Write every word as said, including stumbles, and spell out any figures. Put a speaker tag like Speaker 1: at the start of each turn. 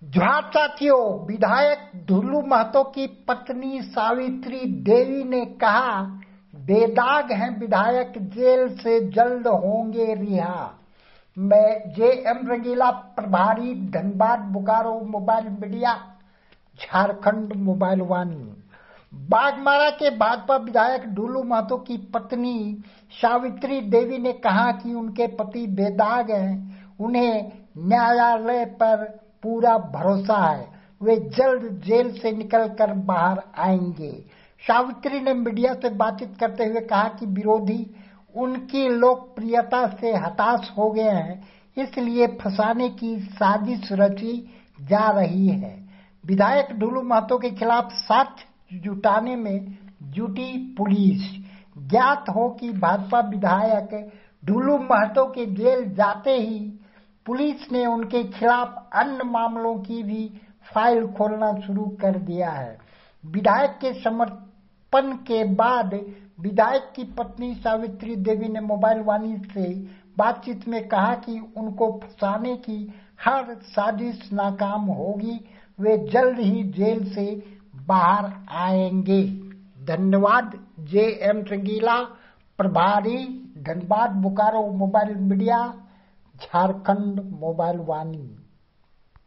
Speaker 1: जोहार साथियों, विधायक ढुल्लू महतो की पत्नी सावित्री देवी ने कहा, बेदाग हैं विधायक, जेल से जल्द होंगे रिहा। मैं जे एम रंगीला, प्रभारी Dhanbad Bokaro mobile media, Jharkhand mobile Vani. Baghmara के भाजपा विधायक ढुल्लू महतो की पत्नी सावित्री देवी ने कहा कि उनके पति बेदाग हैं, उन्हें न्यायालय पर पूरा भरोसा है, वे जल्द जेल से निकलकर बाहर आएंगे। सावित्री ने मीडिया से बातचीत करते हुए कहा कि विरोधी उनकी लोकप्रियता से हताश हो गए हैं, इसलिए फंसाने की साजिश रची जा रही है। विधायक ढुल्लू महतो के खिलाफ साक्ष्य जुटाने में जुटी पुलिस। ज्ञात हो कि भाजपा विधायक ढुल्लू महतो के जेल जाते ही पुलिस ने उनके खिलाफ अन्य मामलों की भी फाइल खोलना शुरू कर दिया है। विधायक के समर्पण के बाद विधायक की पत्नी सावित्री देवी ने मोबाइल वाणी से बातचीत में कहा कि उनको फंसाने की हर साजिश नाकाम होगी, वे जल्द ही जेल से बाहर आएंगे। धन्यवाद। जे एम रंगीला, प्रभारी Dhanbad Bokaro mobile media, Jharkhand mobile वाणी।